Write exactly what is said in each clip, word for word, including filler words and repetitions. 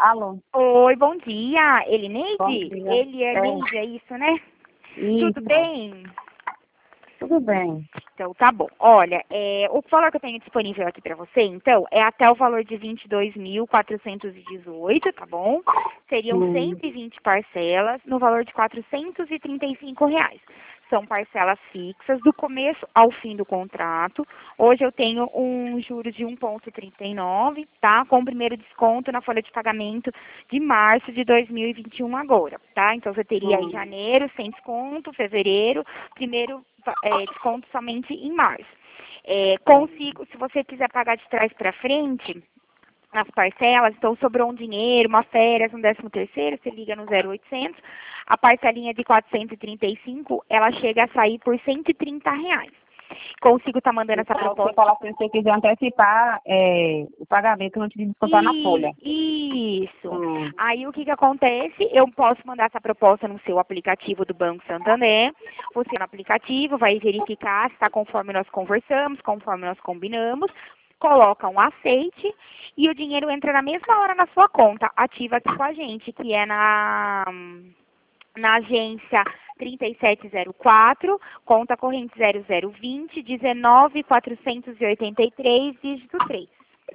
Alô, Oi, bom dia. bom Elineide? dia. Elineide, é isso, né? Isso, Tudo bem? tudo bem. Então, tá bom. Olha, é, o valor que eu tenho disponível aqui para você, então, é até o valor de vinte e dois mil quatrocentos e dezoito, tá bom? Seriam Hum, cento e vinte parcelas no valor de quatrocentos e trinta e cinco reais. São parcelas fixas do começo ao fim do contrato. Hoje eu tenho um juros de um vírgula trinta e nove, tá? Com o primeiro desconto na folha de pagamento de março de dois mil e vinte e um agora, tá? Então você teria aí hum, janeiro sem desconto, fevereiro, primeiro é, desconto somente em março. É, consigo, se você quiser pagar de trás para frente, nas parcelas, então sobrou um dinheiro, uma férias, um décimo terceiro, você liga no zero oitocentos, a parcelinha de quatrocentos e trinta e cinco, ela chega a sair por cento e trinta reais. Consigo estar mandando essa Então, você proposta. fala assim, se você quiser antecipar é, o pagamento antes de descontar na folha. E, isso. Hum, Aí o que que acontece? Eu posso mandar essa proposta no seu aplicativo do Banco Santander. Você no aplicativo vai verificar se está conforme nós conversamos, conforme nós combinamos. Coloca um aceite e o dinheiro entra na mesma hora na sua conta, ativa aqui com a gente, que é na na agência trinta e sete zero quatro, conta corrente zero zero vinte, dezenove mil quatrocentos e oitenta e três, dígito três.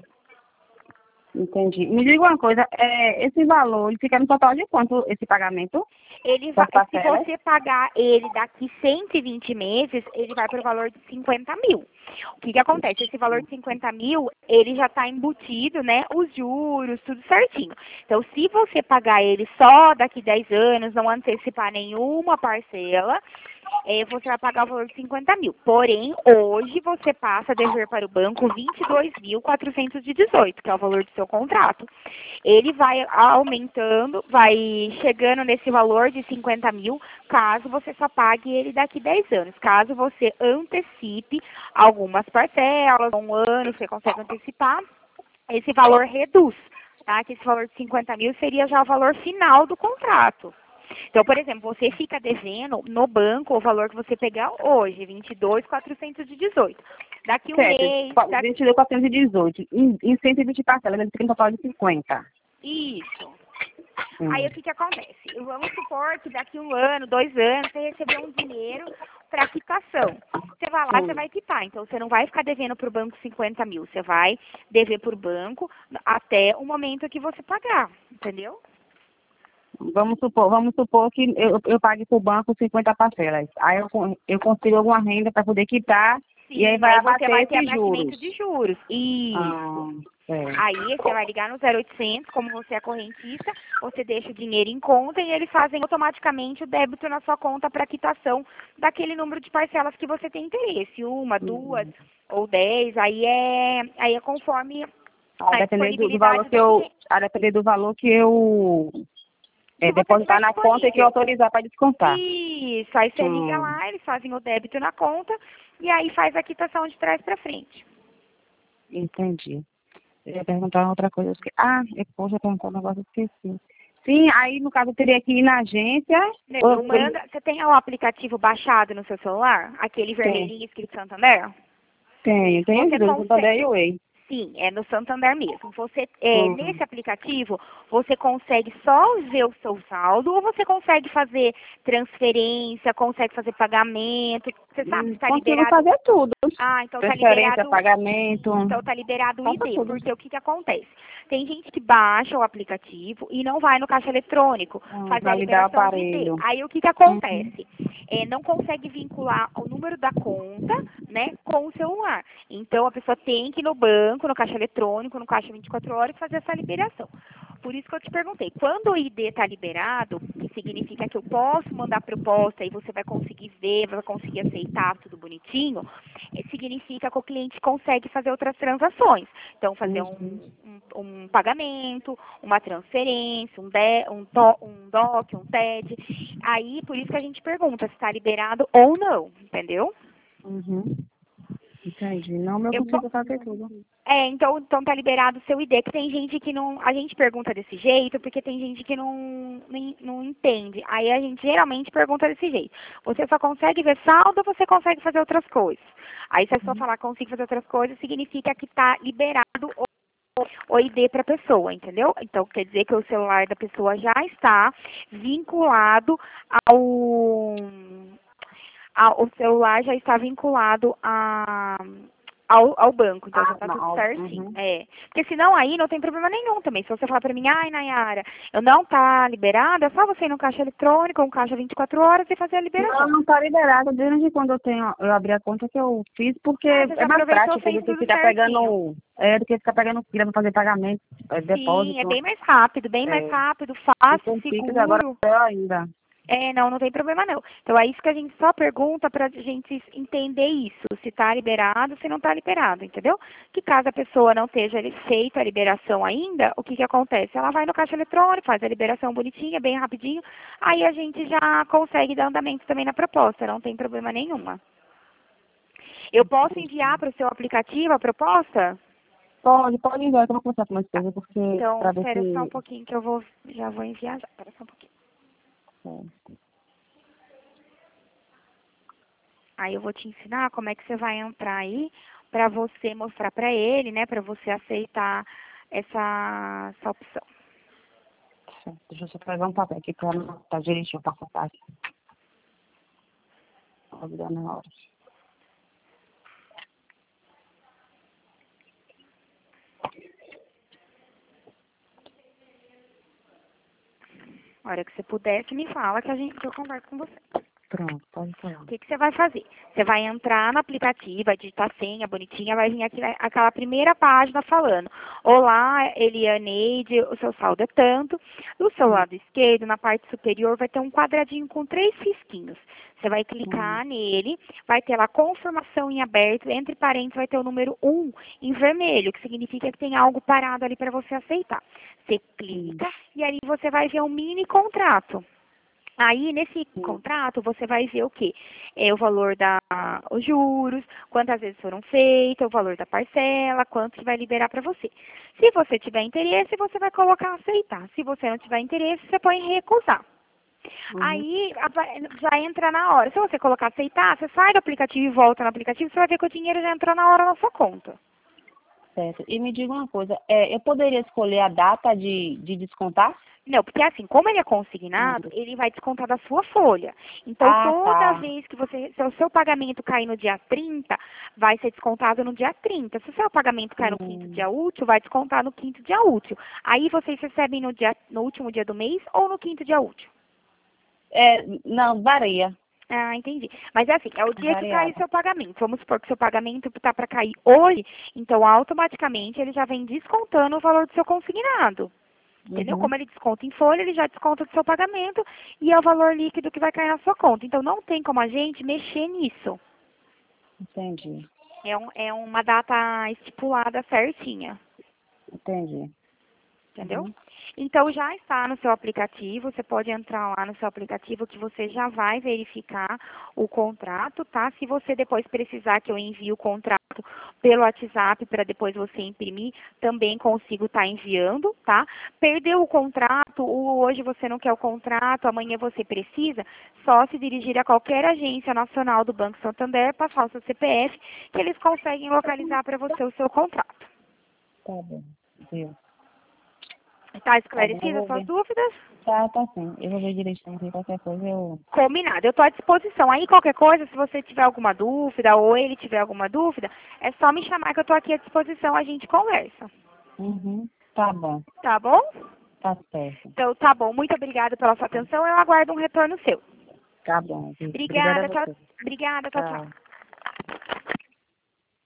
entendi. Me diga uma coisa, é, esse valor, ele fica no total de quanto esse pagamento? Ele vai, Das se parcelas? você pagar ele daqui cento e vinte meses, ele vai para o valor de cinquenta mil. O que que acontece? Esse valor de cinquenta mil, ele já está embutido, né, os juros, tudo certinho. Então, se você pagar ele só daqui dez anos, não antecipar nenhuma parcela, é, você vai pagar o valor de cinquenta mil. Porém, hoje você passa a dever para o banco vinte e dois mil quatrocentos e dezoito, que é o valor do seu contrato. Ele vai aumentando, vai chegando nesse valor de cinquenta mil, caso você só pague ele daqui dez anos. Caso você antecipe algumas parcelas, um ano você consegue antecipar, esse valor reduz, tá? Que esse valor de cinquenta mil seria já o valor final do contrato. Então, por exemplo, você fica devendo no banco o valor que você pegar hoje, vinte e dois mil quatrocentos e dezoito. Daqui um Certo, mês, daqui... vinte e dois mil quatrocentos e dezoito. Em, em cento e vinte parcelas, ele fica no total de cinquenta. Isso. Aí Hum, o que que acontece? Vamos supor que daqui um ano, dois anos, você recebeu um dinheiro para quitação. Você vai lá, você hum. vai quitar. Então, você não vai ficar devendo para o banco cinquenta mil. Você vai dever para o banco até o momento que você pagar. Entendeu? Vamos supor, vamos supor que eu, eu pague para o banco cinquenta parcelas. Aí eu, con- eu consigo alguma renda para poder quitar e aí Sim, vai aí você vai abater ter esses abatimento juros. de juros. Ah, Isso. é. Aí você vai ligar no zero oitocentos, como você é correntista, você deixa o dinheiro em conta e eles fazem automaticamente o débito na sua conta para quitação daquele número de parcelas que você tem interesse, uma, duas Uhum. ou dez, aí é, aí é conforme A a depender do, do valor disponibilidade que do eu, cliente, a depender do valor que eu é, que você depositar tiver na conta e que eu disponível. autorizar para descontar. Isso, aí você liga Hum, lá, eles fazem o débito na conta e aí faz a quitação de trás para frente. entendi. Eu ia perguntar outra coisa. eu esque- Ah, depois eu perguntar um negócio, eu esqueci. Sim, aí no caso eu teria que ir na agência. Não, Ou ele manda, você tem o aplicativo baixado no seu celular? Aquele tem, vermelhinho escrito Santander? tem, tem os Você dois, o Santander consegue, e o Way. sim, é no Santander mesmo. Você, é, Hum. nesse aplicativo, você consegue só ver o seu saldo ou você consegue fazer transferência, consegue fazer pagamento? Você sabe se Hum, está Consigo liberado? fazer tudo. Ah, então está Transferência, liberado. pagamento, Então tá liberado o faço I D, tudo. porque o que que acontece? Tem gente que baixa o aplicativo e não vai no caixa eletrônico Hum, fazer a validar o liberação de I D. aparelho. Aí o que que Uhum. acontece? É, não consegue vincular o número da conta, né, com o celular. Então a pessoa tem que ir no banco, no caixa eletrônico, no caixa vinte e quatro horas e fazer essa liberação. Por isso que eu te perguntei, quando o I D está liberado, que significa que eu posso mandar proposta e você vai conseguir ver, vai conseguir aceitar tudo bonitinho, eh, significa que o cliente consegue fazer outras transações. Então, fazer Uhum. um, um, um pagamento, uma transferência, um, de, um, to, um D O C, um T E D. Aí, por isso que a gente pergunta se está liberado ou não, entendeu? Uhum. Entendi. Não, eu Eu, consigo fazer tudo. É, então, então tá liberado o seu I D, que tem gente que não, a gente pergunta desse jeito, porque tem gente que não, não, não entende. Aí a gente geralmente pergunta desse jeito. Você só consegue ver saldo ou você consegue fazer outras coisas? Aí se a pessoa falar consigo fazer outras coisas, significa que tá liberado o I D para a pessoa, entendeu? Então, quer dizer que o celular da pessoa já está vinculado ao... ao o celular já está vinculado a... Ao, ao banco, então Ah, já tá não, tudo ao- certinho. uhum. É. Porque senão aí não tem problema nenhum também. Se você falar pra mim, ai, Nayara, eu não tá liberada, é só você ir no caixa eletrônico, um caixa vinte e quatro horas e fazer a liberação. Não, não tá liberado. Desde quando eu tenho, eu abri a conta que eu fiz, porque Ah, você já é mais aproveitou, prático fez do que tudo ficar certinho. pegando, é, do que ficar pegando fila pra fazer pagamento, é, Sim, é depósito, bem mais rápido, bem mais é, rápido, e fácil, com Pix agora seguro. é ainda. É, não, não tem problema não. Então é isso que a gente só pergunta pra gente entender isso, se tá liberado, se não tá liberado, entendeu? Que caso a pessoa não esteja li- feita a liberação ainda, o que que acontece? Ela vai no caixa eletrônico, faz a liberação bonitinha, bem rapidinho, aí a gente já consegue dar andamento também na proposta, não tem problema nenhuma. Eu posso enviar para o seu aplicativo a proposta? Pode, pode enviar, que eu vou conversar com minha Tá. esposa, porque Então, pra ver espera só um se... pouquinho que eu vou, já vou enviar já. Espera só um pouquinho. é, Aí eu vou te ensinar como é que você vai entrar aí para você mostrar para ele, né, para você aceitar essa, essa opção. certo. Deixa eu só pegar um papel aqui pra anotar direitinho, pra contar aqui. Pode dar na hora. A hora que você puder, você me fala que a gente que eu converso com você. Pronto, pode falar. O que, que você vai fazer? Você vai entrar no aplicativo, vai digitar senha bonitinha, vai vir aqui aquela primeira página falando: Olá, Elianeide, o seu saldo é tanto. Do seu lado esquerdo, na parte superior, vai ter um quadradinho com três risquinhos. Você vai clicar nele, vai ter lá confirmação em aberto, entre parênteses vai ter o número um em vermelho, que significa que tem algo parado ali para você aceitar. Você clica e aí você vai ver um mini contrato. Aí, nesse contrato, você vai ver o quê? É o valor da, os juros, quantas vezes foram feitas, o valor da parcela, quanto que vai liberar para você. Se você tiver interesse, você vai colocar aceitar. Se você não tiver interesse, você põe recusar. Uhum. Aí, a- já entra na hora. Se você colocar aceitar, você sai do aplicativo e volta no aplicativo, você vai ver que o dinheiro já entrou na hora na sua conta. Certo. E me diga uma coisa, é, eu poderia escolher a data de, de descontar? Não, porque assim, como ele é consignado, Uhum. ele vai descontar da sua folha. Então, Ah, toda tá. vez que você, se o seu pagamento cair no dia trinta, vai ser descontado no dia trinta. Se o seu pagamento cair no quinto Hum. dia útil, vai descontar no quinto dia útil. Aí vocês recebem no, dia, no último dia do mês ou no quinto dia útil. É, não, varia. Ah, entendi. Mas é assim, é o dia que cair Variado. seu pagamento. Vamos supor que seu pagamento está para cair hoje, então automaticamente ele já vem descontando o valor do seu consignado. Entendeu? Uhum. Como ele desconta em folha, ele já desconta do seu pagamento e é o valor líquido que vai cair na sua conta. Então, não tem como a gente mexer nisso. Entendi. É, um, é uma data estipulada certinha. Entendi. Entendeu? Uhum. Então, já está no seu aplicativo, você pode entrar lá no seu aplicativo que você já vai verificar o contrato, tá? Se você depois precisar que eu envie o contrato pelo WhatsApp para depois você imprimir, também consigo estar enviando, tá? Perdeu o contrato, ou hoje você não quer o contrato, amanhã você precisa, só se dirigir a qualquer agência nacional do Banco Santander, passar o seu C P F, que eles conseguem localizar para você o seu contrato. Tá bom. Viu? Está Tá bom, eu esclarecido as vou suas ver. dúvidas? Tá, tá sim. Eu vou ver direitinho aqui, qualquer coisa eu... Combinado, eu estou à disposição. Aí qualquer coisa, se você tiver alguma dúvida ou ele tiver alguma dúvida, é só me chamar que eu estou aqui à disposição, a gente conversa. Uhum. Tá bom. Tá bom? Tá certo. Então tá bom, muito obrigada pela sua atenção, eu aguardo um retorno seu. Tá bom, viu? Obrigada a Obrigada, tchau. você. Obrigada, tchau, tchau. Tchau.